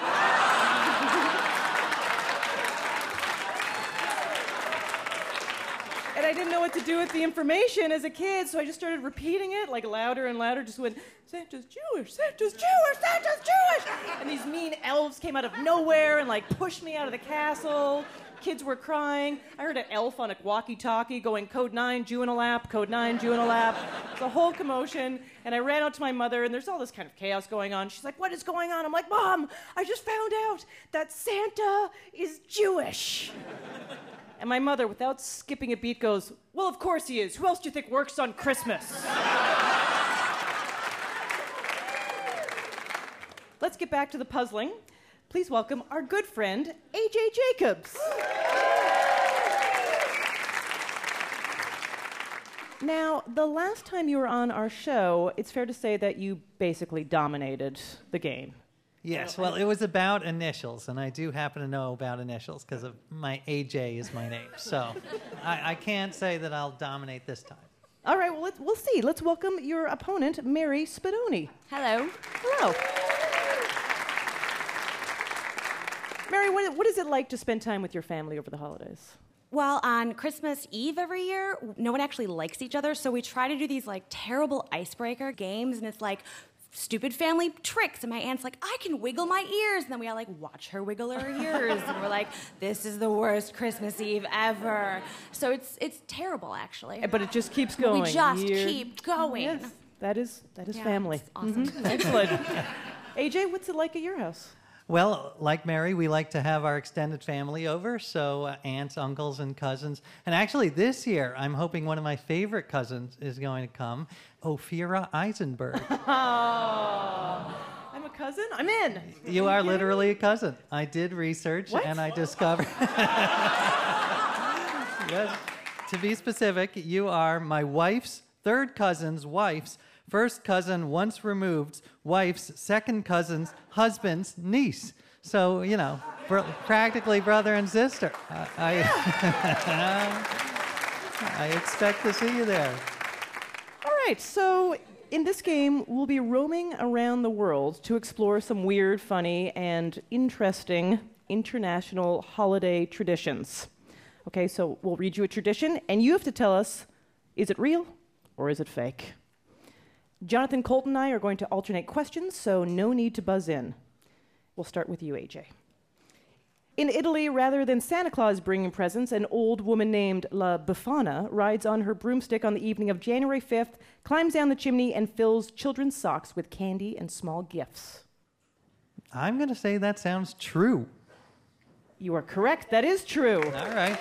Speaker 1: And I didn't know what to do with the information as a kid, so I just started repeating it, like louder and louder, just went, Santa's Jewish, Santa's Jewish, Santa's Jewish! And these mean elves came out of nowhere and like pushed me out of the castle. Kids were crying. I heard an elf on a walkie-talkie going, code nine, Jew in a lap, code nine, Jew in a lap. It's a whole commotion. And I ran out to my mother, and there's all this kind of chaos going on. She's like, what is going on? I'm like, Mom, I just found out that Santa is Jewish. And my mother, without skipping a beat, goes, well, of course he is. Who else do you think works on Christmas? Let's get back to the puzzling. Please welcome our good friend, A J Jacobs. Now, the last time you were on our show, it's fair to say that you basically dominated the game.
Speaker 19: Yes, well, it was about initials, and I do happen to know about initials because of my A J is my name. So I, I can't say that I'll dominate this time.
Speaker 1: All right, well, let's, we'll see. Let's welcome your opponent, Mary Spadoni.
Speaker 3: Hello.
Speaker 1: Hello. Mary, what, what is it like to spend time with your family over the holidays?
Speaker 20: Well, on Christmas Eve every year, no one actually likes each other, so we try to do these like terrible icebreaker games, and it's like stupid family tricks. And my aunt's like, I can wiggle my ears, and then we all like watch her wiggle her ears, and we're like, this is the worst Christmas Eve ever. So it's it's terrible, actually.
Speaker 1: But it just keeps going.
Speaker 20: We just
Speaker 1: year.
Speaker 20: keep going.
Speaker 1: Yes, that is that is
Speaker 20: Yeah,
Speaker 1: family.
Speaker 20: it's awesome.
Speaker 1: Mhm. Excellent. A J, what's it like at your house?
Speaker 19: Well, like Mary, we like to have our extended family over, so uh, aunts, uncles, and cousins. And actually, this year, I'm hoping one of my favorite cousins is going to come, Ophira Eisenberg.
Speaker 1: Oh, I'm a cousin? I'm in.
Speaker 19: You are literally a cousin. I did research,
Speaker 1: What?
Speaker 19: and I discovered... Yes, to be specific, you are my wife's third cousin's wife's first cousin once removed, wife's second cousin's husband's niece. So, you know, br- practically brother and sister. Uh, I, I expect to see you there.
Speaker 1: All right, so in this game, we'll be roaming around the world to explore some weird, funny, and interesting international holiday traditions. Okay, so we'll read you a tradition, and you have to tell us, is it real or is it fake? Jonathan Colt and I are going to alternate questions, so no need to buzz in. We'll start with you, A J. In Italy, rather than Santa Claus bringing presents, an old woman named La Befana rides on her broomstick on the evening of January fifth, climbs down the chimney, and fills children's socks with candy and small gifts.
Speaker 19: I'm going to say that sounds true.
Speaker 1: You are correct. That is true.
Speaker 19: All right.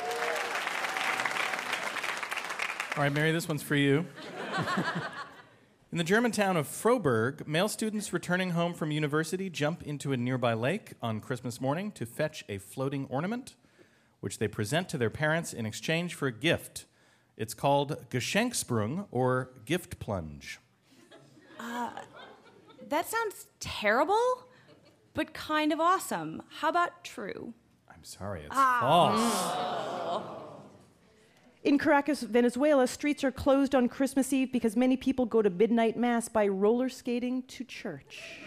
Speaker 12: All right, Mary, this one's for you. In the German town of Froberg, male students returning home from university jump into a nearby lake on Christmas morning to fetch a floating ornament, which they present to their parents in exchange for a gift. It's called Geschenksprung, or gift plunge.
Speaker 20: Uh, that sounds terrible, but kind of awesome. How about true?
Speaker 12: I'm sorry, it's
Speaker 20: Ah.
Speaker 12: false.
Speaker 1: In Caracas, Venezuela, streets are closed on Christmas Eve because many people go to midnight mass by roller skating to church.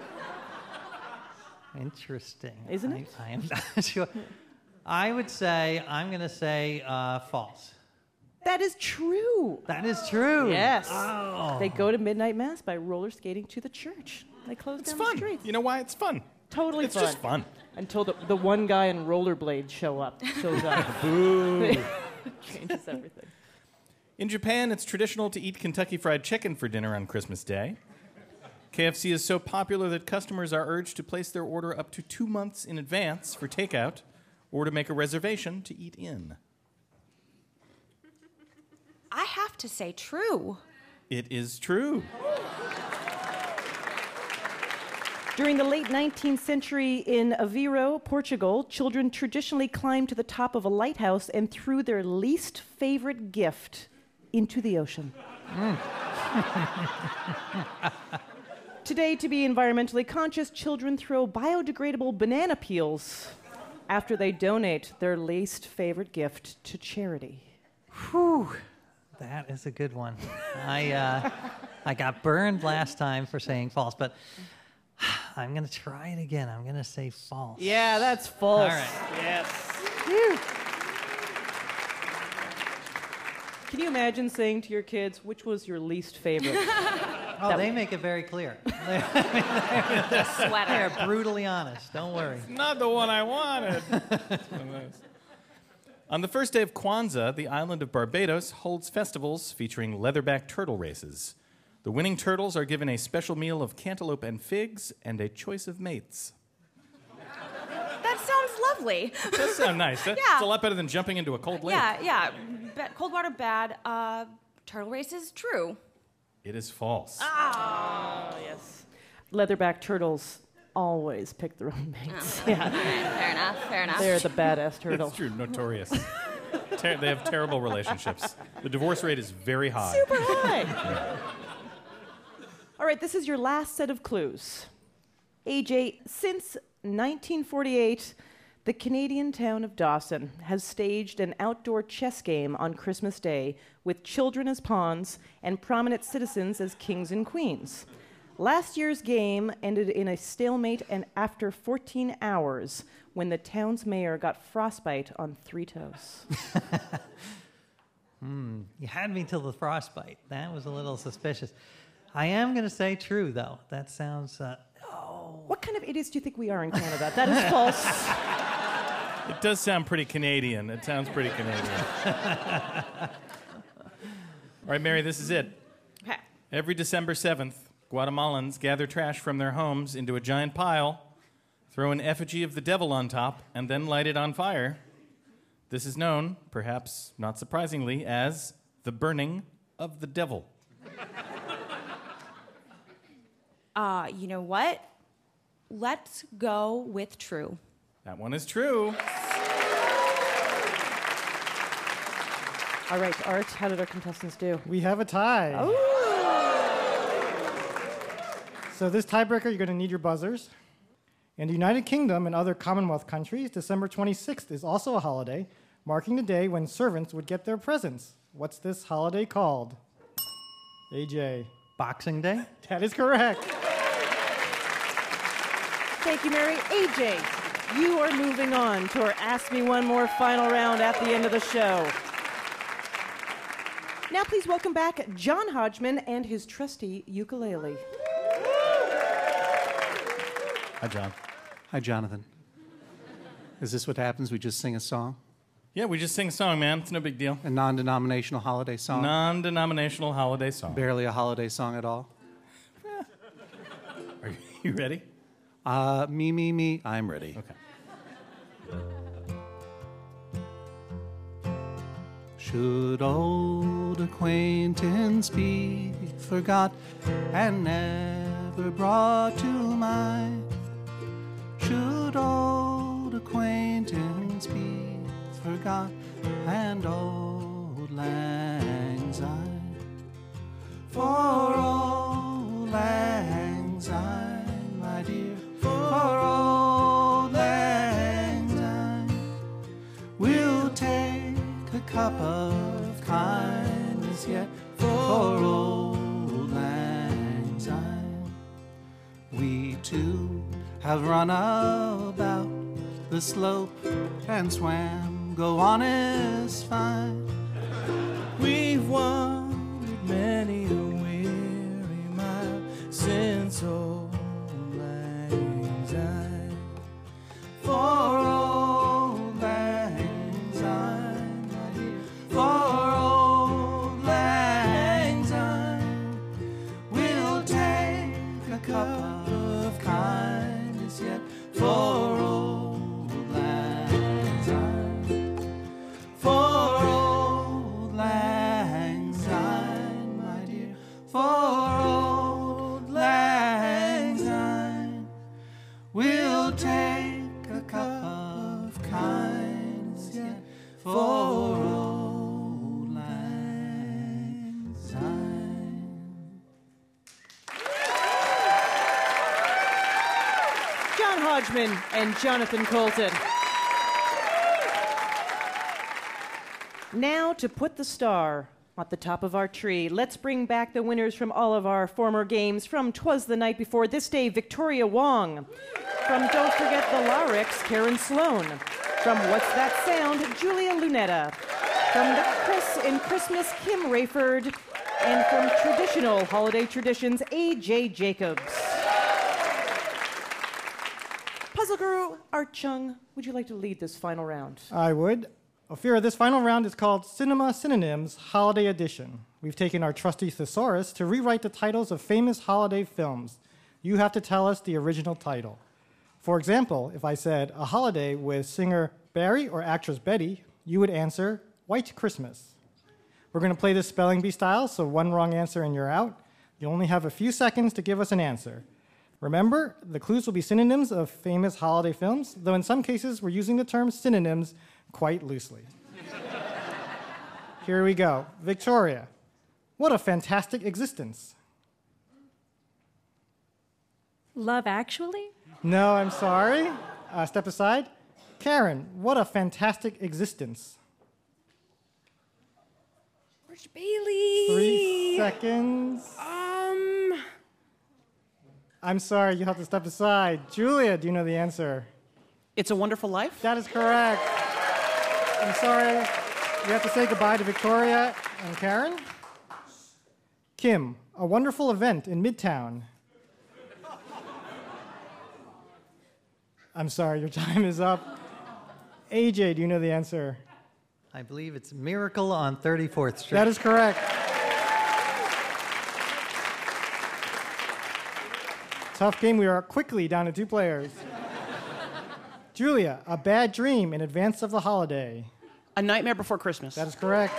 Speaker 19: Interesting.
Speaker 1: Isn't it?
Speaker 19: I, I am not sure. I would say, I'm going to say uh, false.
Speaker 1: That is true.
Speaker 19: That is true.
Speaker 1: Yes.
Speaker 19: Oh.
Speaker 1: They go to midnight mass by roller skating to the church. They close
Speaker 12: It's
Speaker 1: down
Speaker 12: fun.
Speaker 1: the streets.
Speaker 12: You know why it's fun?
Speaker 1: Totally
Speaker 12: It's
Speaker 1: fun.
Speaker 12: just fun.
Speaker 1: Until the, the one guy in rollerblades show up. Shows up.
Speaker 12: Boo.
Speaker 1: Changes everything.
Speaker 12: In Japan, it's traditional to eat Kentucky Fried Chicken for dinner on Christmas Day. K F C is so popular that customers are urged to place their order up to two months in advance for takeout or to make a reservation to eat in.
Speaker 20: I have to say true.
Speaker 12: It is true.
Speaker 1: During the late nineteenth century in Aveiro, Portugal, children traditionally climbed to the top of a lighthouse and threw their least favorite gift into the ocean. Mm. Today, to be environmentally conscious, children throw biodegradable banana peels after they donate their least favorite gift to charity.
Speaker 19: Whew. That is a good one. I, uh, I got burned last time for saying false, but I'm going to try it again. I'm going to say false.
Speaker 1: Yeah, that's false.
Speaker 19: All right.
Speaker 1: Yes. Phew. Can you imagine saying to your kids, which was your least favorite?
Speaker 19: Oh,
Speaker 1: That
Speaker 19: they
Speaker 1: w-
Speaker 19: make it very clear.
Speaker 20: The sweater.
Speaker 19: They're brutally honest. Don't worry.
Speaker 12: Not the one I wanted. On the first day of Kwanzaa, the island of Barbados holds festivals featuring leatherback turtle races. The winning turtles are given a special meal of cantaloupe and figs and a choice of mates.
Speaker 20: That sounds lovely.
Speaker 12: It does sound nice. That-
Speaker 20: Yeah.
Speaker 12: It's a lot better than jumping into a cold lake.
Speaker 20: Yeah, yeah. Ba- cold water, bad. Uh, turtle races, true.
Speaker 12: It is false.
Speaker 20: Oh,
Speaker 1: yes. Leatherback turtles always pick their own mates.
Speaker 20: Oh,
Speaker 1: Yeah.
Speaker 20: all right, fair enough, fair enough.
Speaker 1: They're the badass turtle.
Speaker 12: It's true, notorious. Ter- they have terrible relationships. The divorce rate is very high.
Speaker 1: Super high. All right, this is your last set of clues. A J, since nineteen forty-eight, the Canadian town of Dawson has staged an outdoor chess game on Christmas Day with children as pawns and prominent citizens as kings and queens. Last year's game ended in a stalemate and after fourteen hours when the town's mayor got frostbite on three toes.
Speaker 19: Hmm. You had me till the frostbite. That was a little suspicious. I am going to say true, though. That sounds... Uh,
Speaker 1: What kind of idiots do you think we are in Canada? That is false.
Speaker 12: It does sound pretty Canadian. It sounds pretty Canadian. All right, Mary, this is it.
Speaker 20: Okay.
Speaker 12: Every December seventh, Guatemalans gather trash from their homes into a giant pile, throw an effigy of the devil on top, and then light it on fire. This is known, perhaps not surprisingly, as the burning of the devil.
Speaker 20: Uh, you know what? Let's go with true.
Speaker 12: That one is true.
Speaker 1: All right, Art, how did our contestants do?
Speaker 8: We have a tie. So this tiebreaker, you're going to need your buzzers. In the United Kingdom and other Commonwealth countries, December twenty-sixth is also a holiday, marking the day when servants would get their presents. What's this holiday called? A J.
Speaker 19: Boxing Day?
Speaker 8: That is correct.
Speaker 1: Thank you, Mary. A J, you are moving on to our Ask Me One More final round at the end of the show. Now please welcome back John Hodgman and his trusty ukulele.
Speaker 12: Hi, John.
Speaker 2: Hi, Jonathan. Is this what happens? We just sing a song?
Speaker 12: Yeah, we just sing a song, man. It's no big deal.
Speaker 2: A non-denominational holiday song?
Speaker 12: Non-denominational holiday song.
Speaker 2: Barely a holiday song at all?
Speaker 12: Are you ready?
Speaker 2: Uh, me, me, me. I'm ready.
Speaker 12: Okay.
Speaker 2: Should old acquaintance be forgot and never brought to mind? Should old acquaintance be forgot and old lang syne? For old lang syne, my dear, for old lang syne, we'll take a cup of kindness yet for old lang syne. We two have run about the slope and swam, go on is fine.
Speaker 5: We've wandered many a weary mile since old lang syne.
Speaker 2: For old lang syne, my dear, for old lang syne, we'll take a
Speaker 1: Hodgman and Jonathan Colton. Now, to put the star at the top of our tree, let's bring back the winners from all of our former games. From 'Twas the Night Before This Day, Victoria Wong. From Don't Forget the Lyrics, Karen Sloan. From What's That Sound, Julia Lunetta. From the Chris in Christmas, Kim Rayford. And from Traditional Holiday Traditions, A J Jacobs. Puzzle Guru Art Chung, would you like to lead this final round?
Speaker 8: I would. Ophira, this final round is called Cinema Synonyms Holiday Edition. We've taken our trusty thesaurus to rewrite the titles of famous holiday films. You have to tell us the original title. For example, if I said a holiday with singer Barry or actress Betty, you would answer White Christmas. We're going to play this spelling bee style, so one wrong answer and you're out. You only have a few seconds to give us an answer. Remember, the clues will be synonyms of famous holiday films, though in some cases we're using the term synonyms quite loosely. Here we go. Victoria, what a fantastic existence.
Speaker 3: Love Actually?
Speaker 8: No, I'm sorry. Uh, step aside. Karen, what a fantastic existence.
Speaker 14: George Bailey.
Speaker 8: Three seconds.
Speaker 14: Um.
Speaker 8: I'm sorry, you have to step aside. Julia, do you know the answer?
Speaker 11: It's a Wonderful Life?
Speaker 8: That is correct. I'm sorry. We have to say goodbye to Victoria and Karen. Kim, a wonderful event in Midtown. I'm sorry, your time is up. A J, do you know the answer?
Speaker 19: I believe it's Miracle on thirty-fourth Street.
Speaker 8: That is correct. Tough game. We are quickly down to two players. Julia, a bad dream in advance of the holiday.
Speaker 11: A Nightmare Before Christmas.
Speaker 8: That is correct.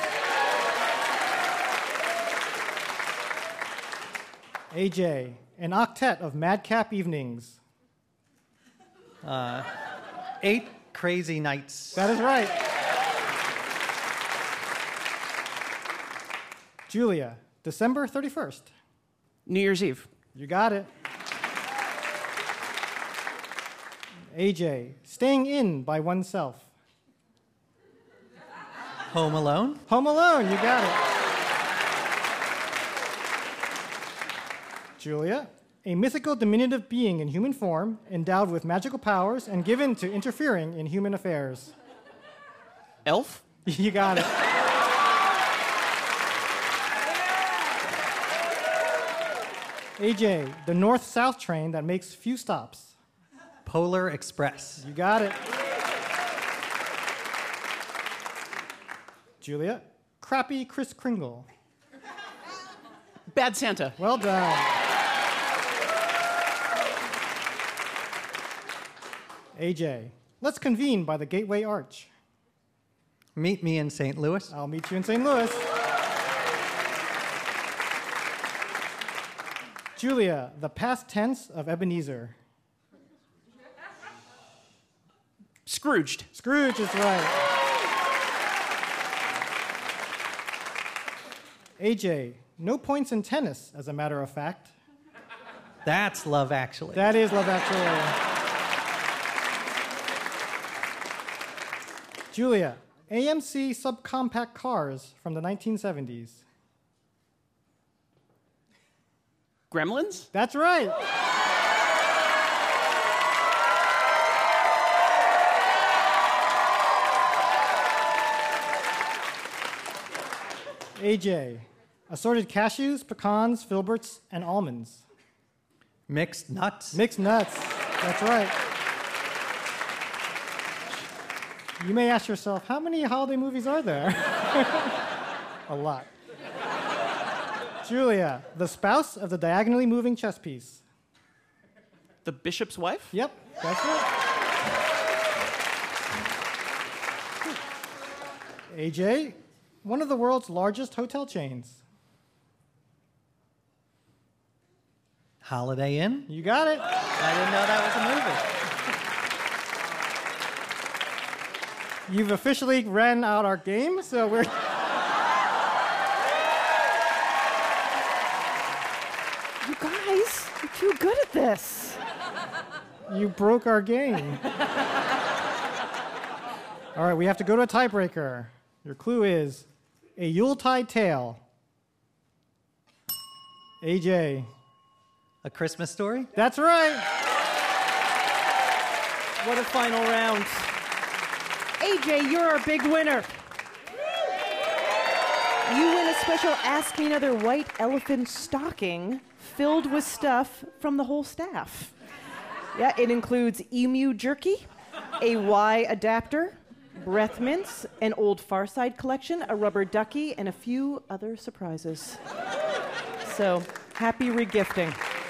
Speaker 8: A J, an octet of madcap evenings.
Speaker 19: Uh, eight Crazy Nights.
Speaker 8: That is right. Julia, December thirty-first.
Speaker 11: New Year's Eve.
Speaker 8: You got it. A J, staying in by oneself.
Speaker 19: Home Alone?
Speaker 8: Home Alone, you got it. Julia, a mythical diminutive being in human form, endowed with magical powers and given to interfering in human affairs.
Speaker 11: Elf?
Speaker 8: You got it. A J, the north-south train that makes few stops.
Speaker 19: Polar Express.
Speaker 8: You got it. Julia, crappy Kris Kringle.
Speaker 11: Bad Santa.
Speaker 8: Well done. A J, let's convene by the Gateway Arch.
Speaker 19: Meet me in Saint Louis.
Speaker 8: I'll meet you in Saint Louis. Julia, the past tense of Ebenezer.
Speaker 11: Scrooged.
Speaker 8: Scrooge is right. A J, no points in tennis, as a matter of fact.
Speaker 19: That's Love Actually.
Speaker 8: That is Love Actually. Julia, A M C subcompact cars from the nineteen seventies.
Speaker 11: Gremlins?
Speaker 8: That's right. A J, assorted cashews, pecans, filberts, and almonds.
Speaker 19: Mixed nuts.
Speaker 8: Mixed nuts. That's right. You may ask yourself, how many holiday movies are there? A lot. Julia, the spouse of the diagonally moving chess piece.
Speaker 11: The bishop's wife?
Speaker 8: Yep, that's right. A J, one of the world's largest hotel chains.
Speaker 19: Holiday Inn.
Speaker 8: You got it.
Speaker 19: I didn't know that was a movie.
Speaker 8: You've officially ran out our game, so we're...
Speaker 1: You guys, you're too good at this.
Speaker 8: You broke our game. All right, we have to go to a tiebreaker. Your clue is a Yuletide tale. A J.
Speaker 19: A Christmas Story?
Speaker 8: That's right.
Speaker 1: What a final round. A J, you're our big winner. You win a special Ask Me Another white elephant stocking filled with stuff from the whole staff. Yeah, it includes emu jerky, a Y adapter, breath mints, an old Far Side collection, a rubber ducky, and a few other surprises. So, happy regifting.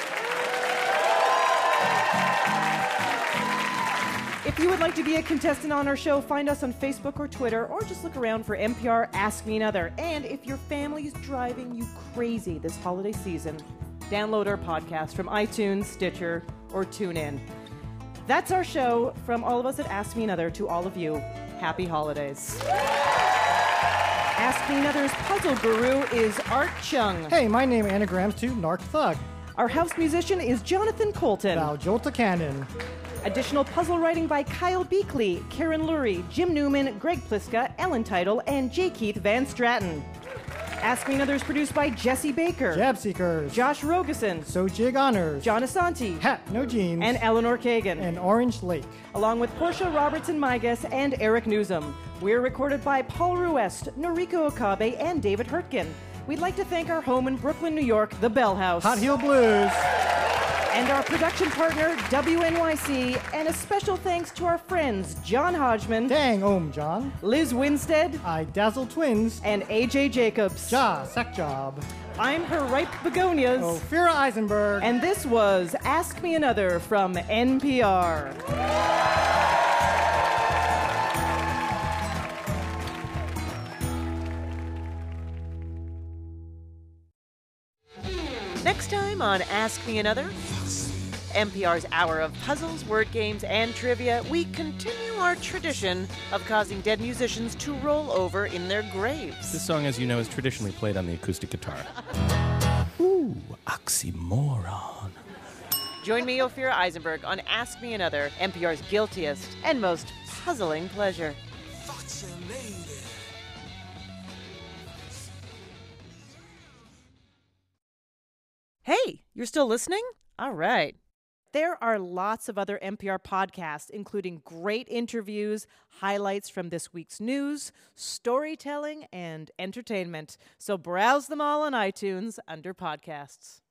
Speaker 1: If you would like to be a contestant on our show, find us on Facebook or Twitter, or just look around for N P R Ask Me Another. And if your family's driving you crazy this holiday season, download our podcast from iTunes, Stitcher, or TuneIn. That's our show. From all of us at Ask Me Another to all of you, happy holidays. Ask Me Another's puzzle guru is Art Chung.
Speaker 8: Hey, my name anagrams to Narc Thug.
Speaker 1: Our house musician is Jonathan Colton.
Speaker 8: Val Jolta Cannon.
Speaker 1: Additional puzzle writing by Kyle Beakley, Karen Lurie, Jim Newman, Greg Pliska, Ellen Title, and J. Keith Van Stratton. Ask Me Another is produced by Jesse Baker,
Speaker 8: Jab Seekers,
Speaker 1: Josh Rogeson,
Speaker 8: So Jig Honors,
Speaker 1: John Asanti,
Speaker 8: Hat No Jeans,
Speaker 1: and Eleanor Kagan,
Speaker 8: and Orange Lake,
Speaker 1: along with Portia Robertson Migas and Eric Newsom. We're recorded by Paul Ruest, Noriko Okabe, and David Hurtgen. We'd like to thank our home in Brooklyn, New York, the Bell House,
Speaker 8: Hot Heel Blues,
Speaker 1: and our production partner, W N Y C, and a special thanks to our friends, John Hodgman,
Speaker 8: Dang Om John,
Speaker 1: Liz Winstead,
Speaker 8: I Dazzle Twins,
Speaker 1: and A J Jacobs.
Speaker 8: Ja Sack Job.
Speaker 1: I'm her ripe begonias.
Speaker 8: Ophira Eisenberg.
Speaker 1: And this was Ask Me Another from N P R. Next time on Ask Me Another, N P R's hour of puzzles, word games, and trivia, we continue our tradition of causing dead musicians to roll over in their graves.
Speaker 12: This song, as you know, is traditionally played on the acoustic guitar. Ooh, oxymoron.
Speaker 1: Join me, Ophira Eisenberg, on Ask Me Another, N P R's guiltiest and most puzzling pleasure. Hey, you're still listening? All right. There are lots of other N P R podcasts, including great interviews, highlights from this week's news, storytelling, and entertainment. So browse them all on iTunes under podcasts.